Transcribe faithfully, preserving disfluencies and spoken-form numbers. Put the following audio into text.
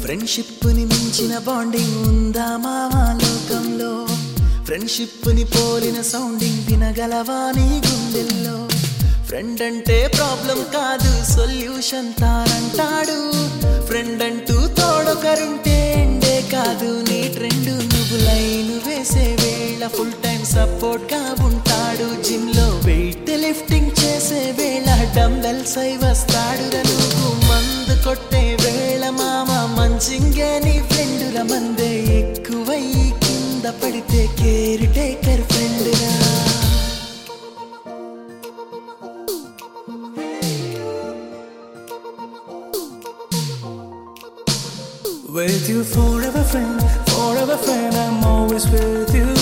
friendship ని మించిన bonding ఉందా మావా లోకంలో ఫ్రెండ్షిప్ ని పోలిన సౌండింగ్ వినగలవా నీ గుండెల్లో ఫ్రెండ్ అంటే ప్రాబ్లం కాదు సొల్యూషన్ తానంటాడు ఫ్రెండ్ అంటూ తోడొకరుంటే ఎండే కాదు నీ ట్రెండ్ నువ్వు లైన్ వేసే వేళ ఫుల్ టైం సపోర్ట్ గా ఉంటాడు జిమ్ లో వెయిట్ లిఫ్టింగ్ చేసే వేళ డంబెల్స్ అయి వస్తాడు నువ్వు మందు కొట్టే వేళ మామ మంచింగే నీ ఫ్రెండ్ ర మందే ఎక్కువై కింద పడితే కేర్ టేకర్ ఫ్రెండ్ రా With you forever friend, forever friend, I'm always with you